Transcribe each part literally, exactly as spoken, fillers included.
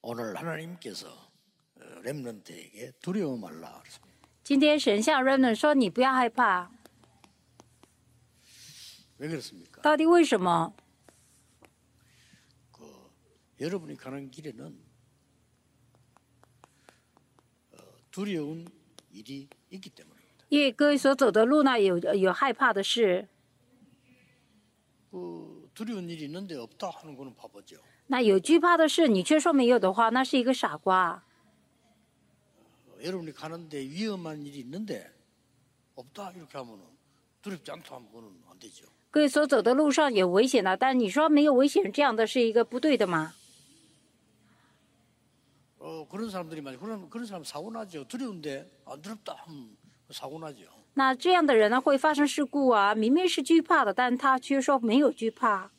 오늘 하나님께서 렘넌트에게 두려워 말라 그랬습니다. 今天神向 Remnant 说你不要害怕。 왜 그렇습니까? 到底为什么？ 그, 여러분이 가는 길에는 어, 두려운 일이 있기 때문입니다. 因为各位所走的路呢，有有害怕的事。 그 두려운 일이 있는데 없다 하는 거는 바보죠. 那有惧怕的事，你却说没有的话，那是一个傻瓜。 어, 여러분이 가는데 위험한 일이 있는데 없다 이렇게 하면은 두렵지 않다 하면 그거는 안 되죠. 各位所走的路上有危险的，但你说没有危险，这样的是一个不对的嘛？ 어, 그런 사람들이 많이 그런 그런 사람 사고 나죠. 두려운데 안 두렵다 하면 사고 나죠. 那这样的人呢，会发生事故啊！明明是惧怕的，但他却说没有惧怕。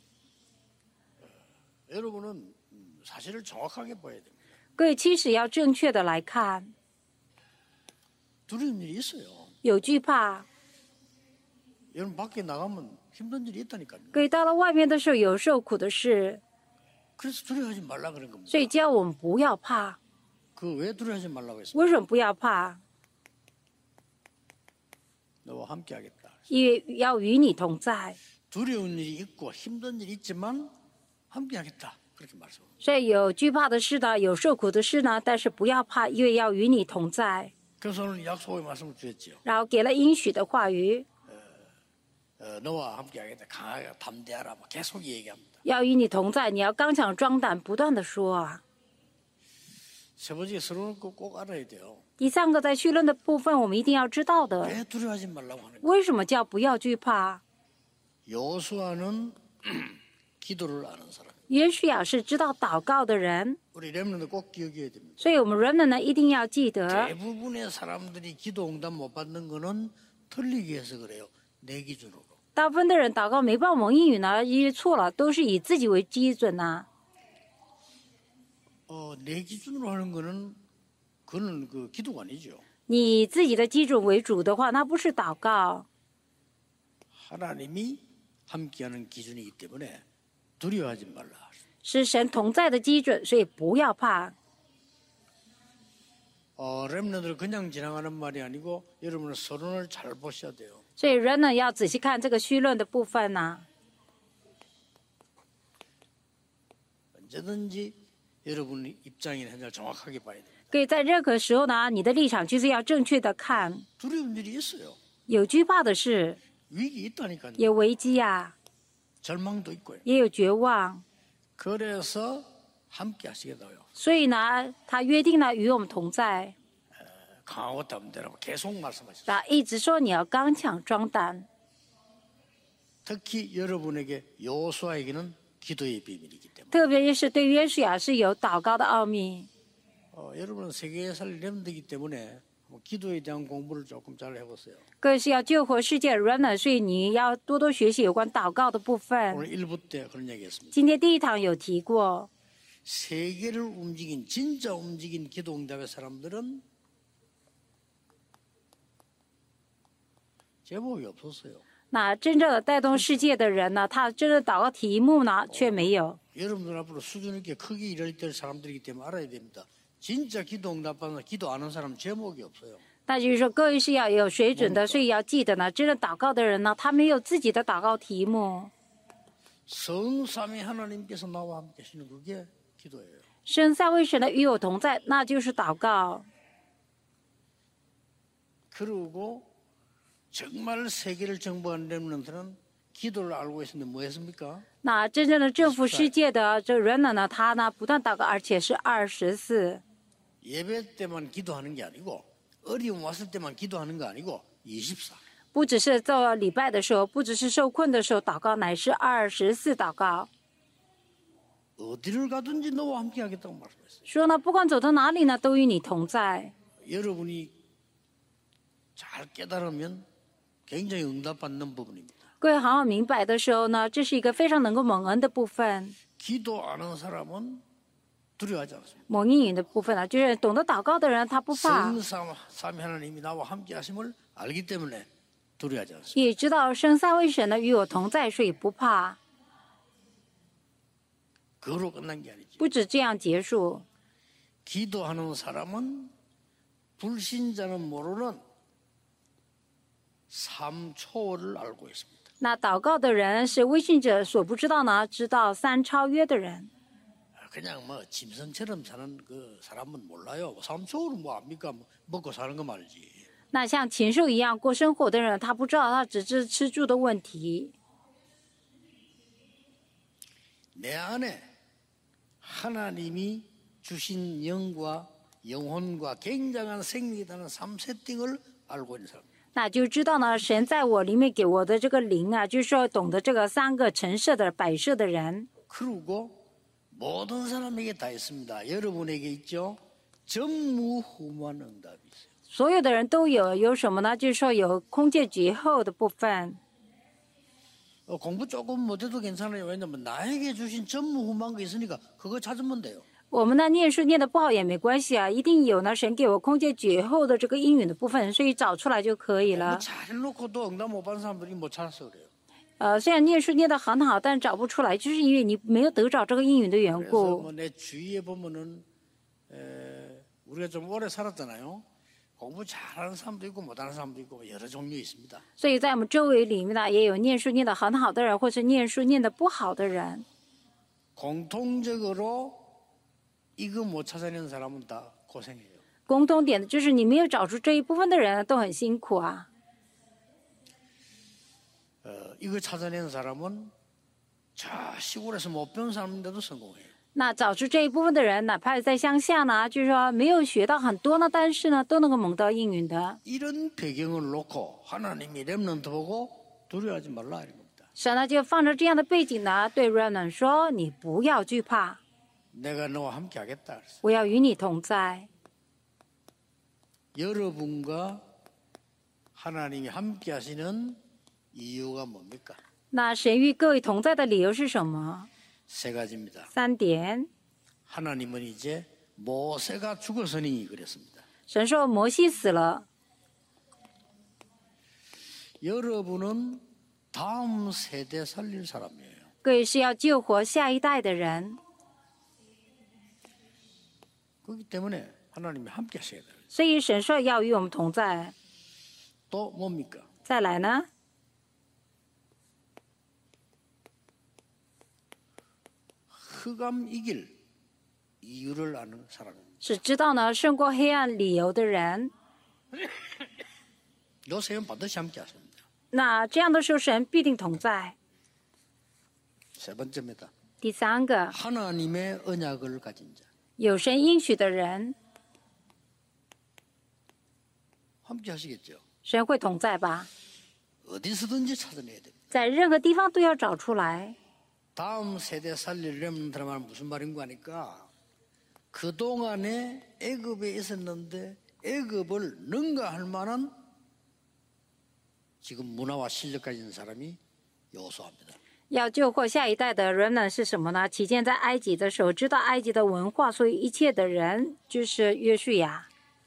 여러분은 사실을 정확하게 봐야 됩니다. 各位其实要正确的来看， 두려운 일이 있어요. 有惧怕。 여러분 밖에 나가면 힘든 일이 있다니까요. 各位到了外面的时候有受苦的事， 그래서 두려워하지 말라 그런 겁니다. 所以叫我们不要怕。 그 왜 두려워하지 말라고 했습니까? 为什么不要怕？ 너와 함께하겠다. 因为要与你同在。 두려운 일이 있고 힘든 일이 있지만 함께하겠다. 그렇게 말씀합니다. 所以有惧怕的事呢，有受苦的事呢，但是不要怕，因为要与你同在。 그래서 오늘 약속의 말씀을 주셨죠. 然后给了应许的话语， 어, 너와 함께하겠다. 강하게 담대하라. 뭐 계속 얘기합니다. 要与你同在，你要刚强壮胆，不断的说啊。 세 번째 서로는 꼭, 꼭 알아야 돼요. 第三个，在绪论的部分，我们一定要知道的， 왜 두려워하지 말라고 하는 거예요? 为什么叫不要惧怕？ 여호수아는 기도를 아는 사람. 约书亚是知道祷告的人， 우리 렘넌트 꼭 기억해야 됩니다. 所以我们人们呢一定要记得， 대부분의 사람들이 기도 응답 못 받는 거는 틀리게 해서 그래요. 내 기준으로. 大部分的人祷告没报蒙应允呢，因为错了，都是以自己为基准呐、 어, 내 기준으로 하는 거는 그거는 그 기도가 아니죠. 你自己的基准为主的话，那不是祷告。 하나님이 함께하는 기준이기 때문에 두려워하지 말라. 是神同在的基准，所以不要怕。 어, 렘넌트를 그냥 지나가는 말이 아니고 여러분은 서론을 잘 보셔야 돼요. 所以人呢要仔细看这个绪论的部分呐、 언제든지 여러분의 입장이나 현장을 정확하게 봐야 됩니다. 可以在任何时候呢，你的立场就是要正确的看。 두려운 일이 있어요. 有惧怕的事， 위기 있다니까요. 有危机啊， 절망도 있고요. 也有绝望。 그래서 함께 하시겠다고요. 所以呢，他约定了与我们同在， 강하고 담대라고 계속 말씀하셨어요. 他一直说你要刚强壮胆。 특히 여러분에게 여호수아에게는 기도의 비밀이기 때문에. 特别是对约书亚是有祷告的奥秘。 어, 여러분은 세계에 살 렘넌트이기 때문에 뭐 기도에 대한 공부를 조금 잘 해보세요. 更是要救活世界的人呢，所以你要多多学习有关祷告的部分。 오늘 일 부 때 그런 얘기했습니다. 今天第一堂有提过， 세계를 움직인 진짜 움직인 기도 응답의 사람들은 제목이 없었어요. 那真正的带动世界的人呢，他真正祷告题目呢却没有。 여러분들 앞으로 수준 있게 크게 일할 때 사람들이기 때문에 알아야 됩니다. 진짜 기도 응답받는 기도 안 하는 사람 제목이 없어요. 那就是说，各位是要有水准的，所以要记得呢，真正祷告的人呢，他没有自己的祷告题目。 성삼위 하나님께서 나와 함께 하시는 그게 기도예요. 生三位神的与我同在，那就是祷告。 그리고 정말 세계를 정복한 렘넌트는 기도를 알고 있었는데 뭐 했습니까? 那真正的征服世界的这人呢呢，他呢不断祷告，而且是二十四。 예배 때만 기도하는 게 아니고 어려움 왔을 때만 기도하는 거 아니고 이십사. 不只是做礼拜的时候，不只是受困的时候祷告，乃是二十四祷告。 어디를 가든지 너와 함께 하겠다고 말씀했어요. 说呢，不管走到哪里呢，都与你同在。 여러분이 잘 깨달으면 굉장히 응답받는 부분입니다. 各位好好明白的时候呢，这是一个非常能够蒙恩的部分。 기도 안 하는 사람은 두려워하지 않습니다. 蒙应允的部分呢，就是懂得祷告的人，他不怕， 성삼위 하나님이 나와 함께 하심을 알기 때문에 두려워하지 않습니다. 也知道生三位神呢与我同在，所以不怕。 그거로 끝난 게 아니지. 不止这样结束， 기도하는 사람은 불신자는 모르는 삼 초월을 알고 있습니다. 那祷告的人是未信者所不知道呢，知道三超越的人。 그냥 뭐 짐승처럼 사는 그 사람은 몰라요. 삼 초월은 뭐 압니까? 뭐 먹고 사는 거 말이지. 那像禽兽一样过生活的人，他不知道，他只知吃住的问题。 내 안에 하나님이 주신 영과 영혼과 굉장한 생명이라는 삼 세팅을 알고 있는 사람. 那就知道呢，神在我里面给我的这个灵啊，就是说懂得这个三个陈设的摆设的人。 그리고 모든 사람에게 다 있습니다. 여러분에게 있죠. 전무후무한 응답이 있어요. 所有的人都有，有什么呢？就是说有空界绝后的部分。 어, 공부 조금 못해도 괜찮아요. 왜냐면 나에게 주신 전무후무한 거 있으니까 그거 찾으면 돼요. 我们呢念书念的不好也没关系啊，一定有呢神给我空界绝后的这个应允的部分，所以找出来就可以 뭐 了。 잘해놓고도 응답 못 받은 사람들이 못 찾아서 그래요. 呃，虽然念书念得很好，但找不出来，就是因为你没有得着这个应允的缘 그래서 故。 뭐 내 주위에 보면은 에, 우리가 좀 오래 살았잖아요. 공부 잘하는 사람도 있고 못하는 사람도 있고 여러 종류 있습니다. 所以在我们周围里面呢，也有念书念得很好的人，或是念书念得不好的人。 공통적으로 이거 못 찾아내는 사람은 다 고생해요. 共同点的就是你没有找出这一部分的人都很辛苦啊。 어, 이거 찾아내는 사람은 저 시골에서 못 배운 사람인데도 성공해요. 那找出这一部分的人，哪怕在乡下呢，就是说没有学到很多呢，但是呢，都能够蒙到应允的。 이런 배경을 놓고 하나님이 렘넌트 보고 두려워하지 말라 이런 겁니다. 神呢就放着这样的背景呢，对 Remnant 说：“你不要惧怕， 내가 너와 함께 하겠다. 그랬어요. 我要与你同在。” 여러분과 하나님이 함께 하시는 이유가 뭡니까? 那神与各位同在的理由是什么？ 세 가지입니다. 三点。 하나님은 이제 모세가 죽었으니 그랬습니다. 神说摩西死了， 여러분은 다음 세대 살릴 사람이에요. 各位是要救活下一代的人， 그렇기 때문에 하나님이 함께 하셔야 돼요. 所以神说要与我们同在。 또 뭡니까? 再来呢， 흑암 이길 이유를 아는 사람입니다. 是知道呢胜过黑暗理由的人。 요새는 반드시 함께 하십니다. 那这样的时候，神必定同在。 세 번째입니다. 第三个， 하나님의 언약을 가진 자. 有神应许的人， 함께 하시겠죠. 神会同在吧？ 어디서든지 찾아내야 됩니다. 在任何地方都要找出来。 다음 세대 살릴 렘넌트란 말은 무슨 말인가 하니까 그동안에 애굽에 있었는데 애굽을 능가할 만한 지금 문화와 실력 가진 사람이 여호수아입니다. 要救活下一代的人呢是什么呢？期间在埃及的时候，知道埃及的文化，所以一切的人就是约书亚，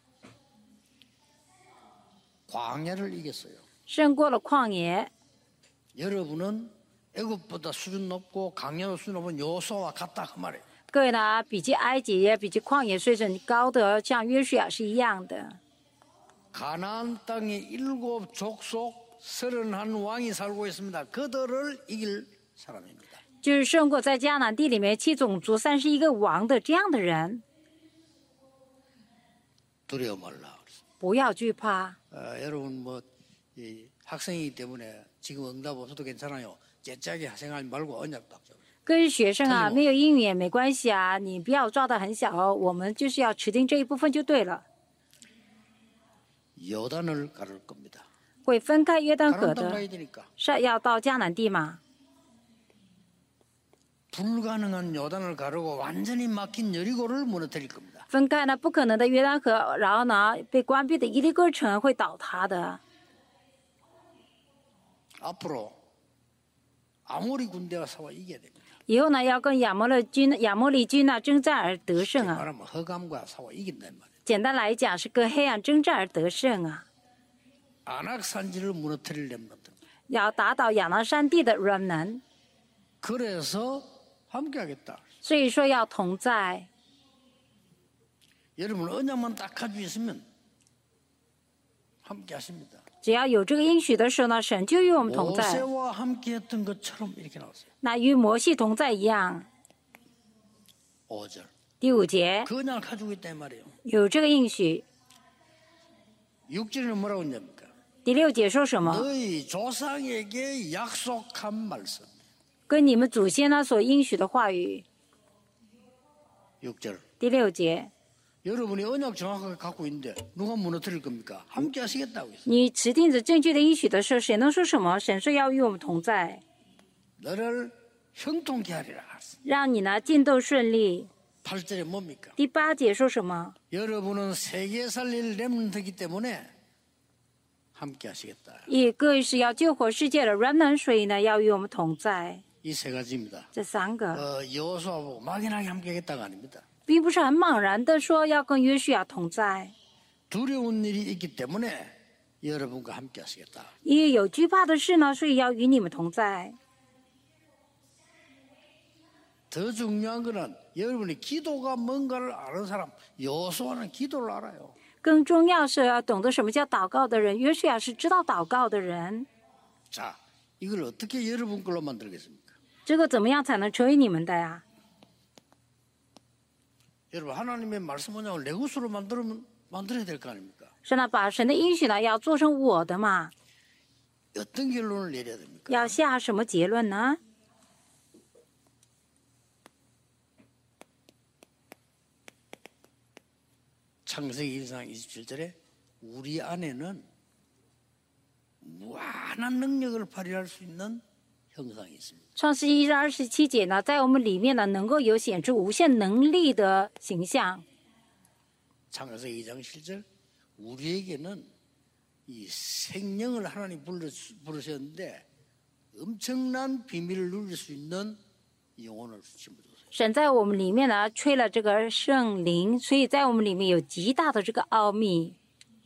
광야를 이겼어요. 胜过了旷野。 여러분은 애굽보다 수준 높고 강야도 수준 높은 여호수아와 같다 그 말이에요. 各位呢，比起埃及也比起旷野水准高的，像约书亚是一样的。 가나안 땅에 일곱 족속 서른한 왕이 살고 있습니다. 그들을 이길 사람입니다. 就是胜过在迦南地里面七种族三十一个王的这样的人， 두려워 말라. 不要惧怕。 어, 여러분 뭐 이 학생이기 때문에 지금 응답 없어도 괜찮아요. 째짜게 생각하지 말고 언약 딱 잡아요. 各位学生啊， 틀림없 没有英语也没关系啊，你不要抓得很小，我们就是要持定这一部分就对了。 요단을 가를 겁니다. 会分开约旦河 가나안 땅 的， 가야 되니까 是要到迦南地嘛？ 불가능한 요단을 가르고 완전히 막힌 여리고를 무너뜨릴 겁니다. 分开呢不可能的约旦河，然后呢被关闭的伊利哥城会倒塌的。 앞으로 아모리 군대와 싸워 이겨야 됩니다. 以后呢要跟亚摩勒军、亚摩利军呢征战而得胜啊。 말하면 허감과 싸워 이긴단 말이에요. 简单来讲是跟黑暗征战而得胜啊。 안악산지를 무너뜨릴 렘넌트. 要打倒亚拿山地的 remnant， 그래서 함께하겠다. 所以说要同在。 여러분 언약만 딱 가지고 있으면 함께 하십니다. 只要有这个应许的时候呢，神就与我们同在。 모세와 함께 했던 것처럼 이렇게 나왔어요. 那与摩西同在一样。 오 절. 第五节 그 언약을 가지고 있다 이 말이에요. 有这个应许。 육 절에는 뭐라고 했냐니까? 第六节说什么？ 너희 조상에게 약속한 말씀. 跟你们祖先呢所应许的话语。 육 절. 第六节， 여러분이 언약 정확하게 갖고 있는데 누가 무너뜨릴 겁니까? 함께 하시겠다고 했어요. 你持定着正确的应许的时候，谁能说什么？神说要与我们同在， 너를 형통케 하리라. 让你呢进斗顺利。 팔 절에 뭡니까? 第八节说什么？ 여러분은 세계 살릴 렘넌트이기 때문에 함께 하시겠다. 也各位是要救活世界的 remnant， 所以呢要与我们同在。 이 세 가지입니다. 这三个， 어, 여호수아하고 막연하게 함께 하겠다가 아닙니다. 并不是很茫然的说要跟约书亚同在， 두려운 일이 있기 때문에 여러분과 함께 하시겠다. 因为有惧怕的事呢，所以要与你们同在。 더 중요한 거는 여러분이 기도가 뭔가를 아는 사람, 여호수아는 기도를 알아요. 更重要是要懂得什么叫祷告的人。约书亚是知道祷告的人。 자, 이걸 어떻게 여러분 걸로 만들겠습니까? 这个怎么样才能成为你们的呀？ 여러분 하나님의 말씀 언약을 내 것으로 만들면 만들어야 될 거 아닙니까? 是呢，把神的应许呢要做成我的嘛。 어떤 결론을 내려야 됩니까? 要下什么结论呢？ 창세기 일 장 이십칠 절에 우리 안에는 무한한 능력을 발휘할 수 있는 형상이 있습니다. 创世纪一章二十七节呢，在我们里面呢，能够有显出无限能力的形象。 창세기 이 장 칠 절 우리에게는 이 생명을 하나님 부르, 부르셨는데 엄청난 비밀을 누릴 수 있는 영혼을 심어줬어요. 神在我们里面呢，吹了这个圣灵，所以在我们里面有极大的这个奥秘，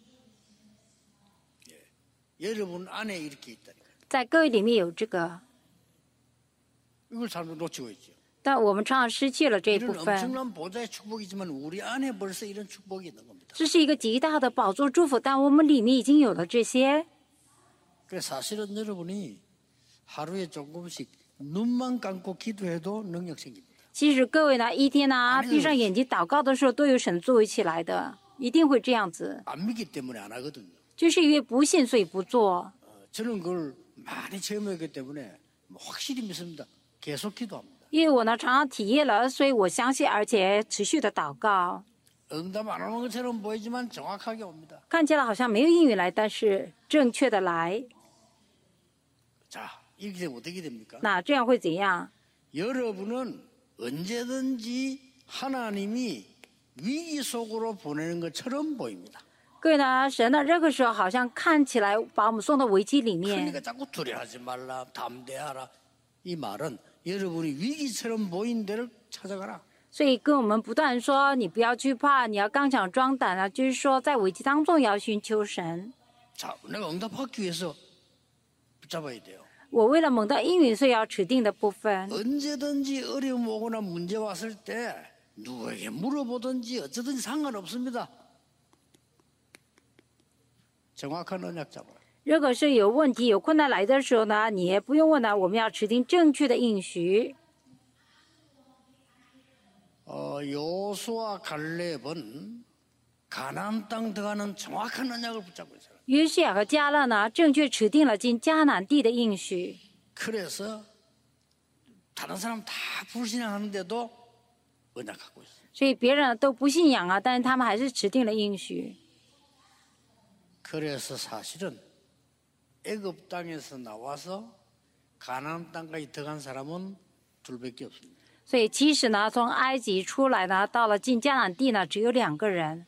여러분 안에 이렇게 있다니까요. 在各位里面有这个， 이걸 잘못 놓치고 있죠. 但我们常常失去了这一部 이런 分。 엄청난 보좌의 축복이지만 우리 안에 벌써 이런 축복이 있는 겁니다. 这是一个极大的宝座祝福，但我们里面已经有了这些。 그래서 사실은 여러분이 하루에 조금씩 눈만 감고 기도해도 능력 생깁니다. 其实各位呢，一天呢闭上眼睛祷告的时候，都有神作为起来的，一定会这样子。 안 믿기 때문에 안 하거든요. 就是因为不信，所以不做。 어, 저는 그걸 많이 체험했기 때문에 확실히 믿습니다. 계속 기도합니다. 因为我呢常常体验了，所以我相信，而且持续的祷告。 응답 안 오는 것처럼 보이지만 정확하게 옵니다. 看起来好像没有应允来，但是正确的来。 자, 이렇게 되면 어떻게 됩니까? 那这样会怎样？ 여러분은 언제든지 하나님이 위기 속으로 보내는 것처럼 보입니다. 各位呢，神呢任何时候好像看起来把我们送到危机里面。 그러니까 자꾸 두려워하지 말라, 담대하라. 이 말은 여러분이 위기처럼 보인 데를 찾아가라. 所以跟我们不断说，你不要惧怕，你要刚强壮胆啊，就是说在危机当中也要寻求神。 자, 내가 응답하기 위해서 붙잡아야 돼요. 我为了蒙到应允，所以要持定的部分。 언제든지 어려움 오거나 문제 왔을 때 누구에게 물어보든지 어쩌든지 상관없습니다. 정확한 언약 잡아라. 任何是有问题、有困难来的时候呢，你也不用问了，我们要持定正确的应许。 어, 요수와 갈렙은 가나안 땅 들어가는 정확한 언약을 붙잡고 있어요. 约书亚和迦勒呢，正确持定了进迦南地的应许。 그래서 다른 사람 다 불신앙하는데도 언약 갖고 있어요. 所以别人都不信仰啊，但是他们还是持定了应许。 그래서 사실은 애굽 땅에서 나와서 가나안 땅까지 들어간 사람은 둘밖에 없습니다. 所以其实呢，从埃及出来呢，到了进迦南地呢，只有两个人，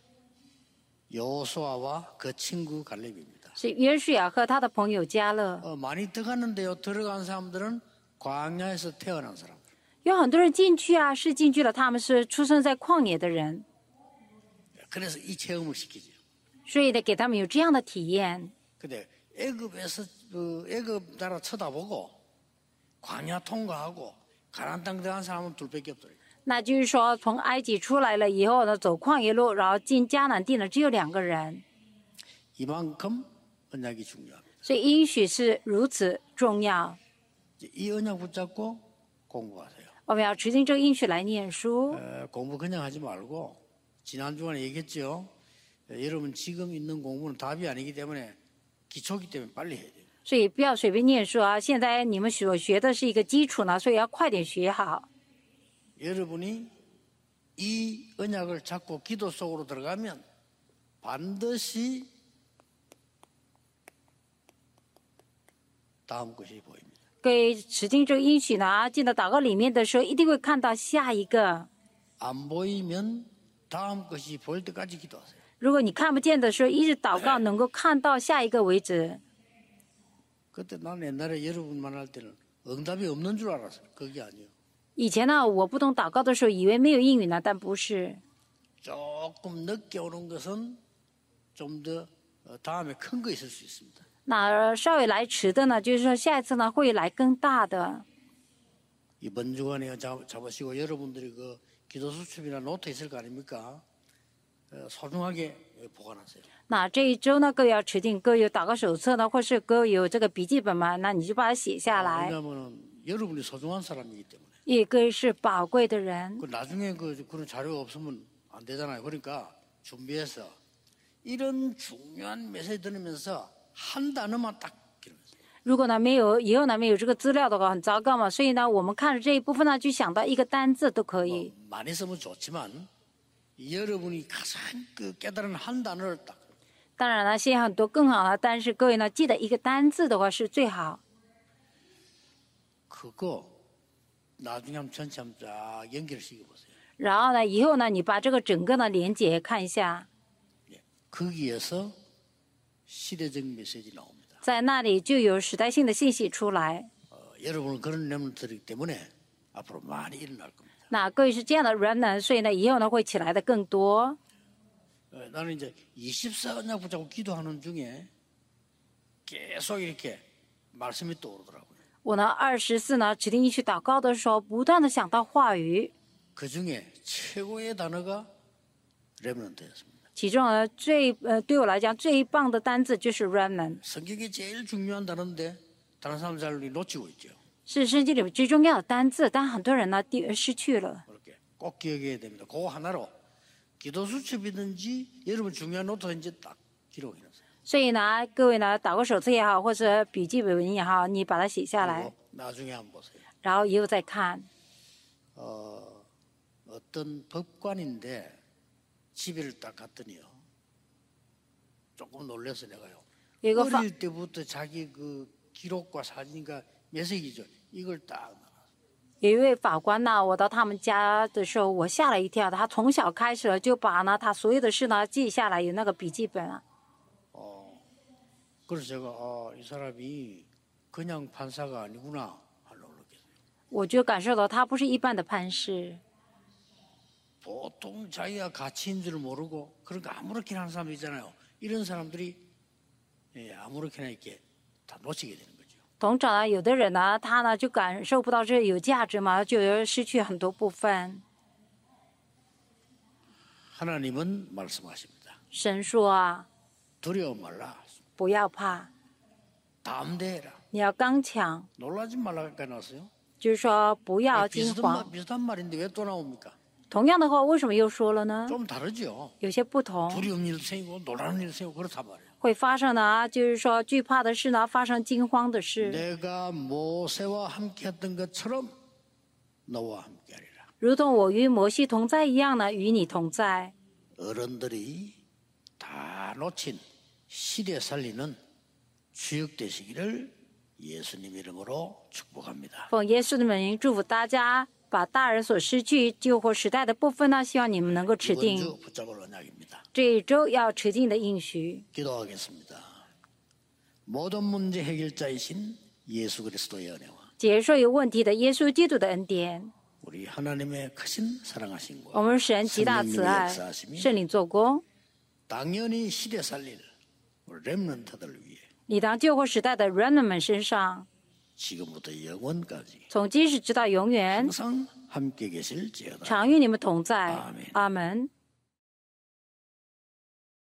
여호수아와 그 친구 갈렙입니다. 是约书亚和他的朋友迦勒。 어, 많이 들어갔는데요. 들어간 사람들은 광야에서 태어난 사람. 有很多人进去啊，是进去了，他们是出生在旷野的人， 그래서 이 체험을 시키죠. 所以呢，给他们有这样的体验。 근데 애굽에서 그 애굽 나라 쳐다보고 광야 통과하고 가나안 땅 들어간 사람은 둘밖에 없더래요. 那就是说，从埃及出来了以后呢，走旷野路，然后进迦南地呢，只有两个人。 이만큼 언약이 중요합니다. 所以应许是如此重要， 이 언약 붙잡고 공부하세요. 我们要持定这个应许来念书。 에, 공부 그냥 하지 말고 지난 주간에 얘기했죠. 에, 여러분 지금 있는 공부는 답이 아니기 때문에 기초기 때문에 빨리 해야 돼요. 所以不要随便念书啊！现在你们所学的是一个基础呢，所以要快点学好。 여러분이 이 언약을 잡고 기도 속으로 들어가면 반드시 다음 것이 보입니다. 各位持定这个应许呢，进到祷告里面的时候，一定会看到下一个。 안 보이면 다음 것이 보일 때까지 기도하세요. 如果你看不见的时候，一直祷告，能够看到下一个为止。 그때 난 옛날에 여러분만 할 때는 응답이 없는 줄 알았어요. 그게 아니에요. 以前呢，我不懂祷告的时候，以为没有应允呢，但不是。 조금 늦게 오는 것은 좀 더 다음에 큰 거 있을 수 있습니다. 那稍微来迟的呢，就是说下一次呢会来更大的。 이번 주간에 잡- 잡으시고 여러분들이 그 기도 수첩이나 노트 있을 거 아닙니까? 어, 소중하게 보관하세요. 那这一周呢，各位要持定，各位有祷告手册呢，或是各位有这个笔记本嘛，那你就把它写下来， 왜냐하면 여러분이 소중한 사람이기 때문에. 因为各位是宝贵的人。 그 나중에 그 그런 자료가 없으면 안 되잖아요. 그러니까 준비해서 이런 중요한 메시지 들으면서 한 단어만 딱 기록해서 如果呢没有以后呢没有这个资料的话，很糟糕嘛。所以呢，我们看着这一部分呢，就想到一个单字都可以。 많이 쓰면 좋지만 여러분이 가장 그 깨달은 한 단어를 딱 当然了，现在很多更好了，但是各位呢，记得一个单字的话是最好。 그거 나중에 한번 전체 한번 쫙 연결시켜 보세요. 然后呢，以后呢，你把这个整个的连接看一下， 거기에서 시대적 메시지 나옵니다. 在那里就有时代性的信息出来。 어, 여러분은 그런 렘넌트이기 때문에 앞으로 많이 일어날 겁니다. 那各位是这样的人呢，所以呢，以后呢会起来的更多。 어, 나는 이제 이십사 언약 붙잡고 기도하는 중에 계속 이렇게 말씀이 떠오르더라고요. 我呢，二十四呢，指定去祷告的时候，不断的想到话语， 그 중에 최고의 단어가 렘넌트였습니다. 其中呢最呃对我来讲最棒的单字就是 remnant， 성경에 제일 중요한 단어인데 다른 사람 잘 놓치고 있죠. 是圣经里面最重要的单字，但很多人呢丢失去了。 그렇게 꼭 기억해야 됩니다. 그거 하나로 기도 수첩이든지 여러분 중요한 노트든지 딱 기록해놨어요. 所以呢，各位呢，祷告手册也好，或者笔记本也好，你把它写下来， 그리고 나중에 한번 보세요. 然后以后再看。 어, 어떤 법관인데 집에를 딱 갔더니요. 조금 놀라서 내가요. 有一个法 어릴 때부터 자기 그 기록과 사진과 메시지죠. 이걸 딱 有一位法官呢，我到他们家的时候，我吓了一跳。他从小开始就把呢他所有的事呢记下来，有那个笔记本啊。 그래서 제가 아, 이 사람이 그냥 판사가 아니구나 하려고 그랬어요. 我就感受到他不是一般的判事。 보통 자기가 가치인 줄 모르고 그러니까 아무렇게나 하는 사람도 있잖아요. 이런 사람들이 예, 아무렇게나 이렇게 다 놓치게 되는 거죠. 通常呢，有的人呢，他呢就感受不到这有价值嘛，就有失去很多部分。 하나님은 말씀하십니다. 神说啊， 두려워 말라. 不要怕， 담대해라. 你要刚强， 놀라지 말라가 나왔어요. 就是说不要惊 비슷한, 慌 말, 。 비슷한 말인데 왜 또 나옵니까? 同样的话，为什么又说了呢？ 좀 다르죠. 有些不同， 두려운 일도 생기고 놀라는 일도 생기고 그렇단 말이에요. 会发生呢，就是说惧怕的事呢，发生惊慌的事。 내가 모세와 함께했던 것처럼 너와 함께하리라. 如同我与摩西同在一样呢，与你同在。 어른들이 다 놓친 시대 살리는 주역 되시기를 예수님 이름으로 축복합니다. 奉耶稣的名祝福大家，把大人所失去救活时代的部分呢，希望你们能够持 이번 定。 주 붙잡을 언약입니다. 这一周要持定的应许。 기도하겠습니다. 모든 문제 해결자이신 예수 그리스도의 은혜와 解说有问题的耶稣基督的恩典， 우리 하나님의 크신 我 사랑하심과 们神极大慈爱，圣灵做工， 당연히 시대 살릴 우리 렘넌트들 위해 理当救活时代的人们身上， 지금부터 영원까지 从今时直到永远， 항상 함께 계실지어다. 常与你们同在 아멘 。 阿门。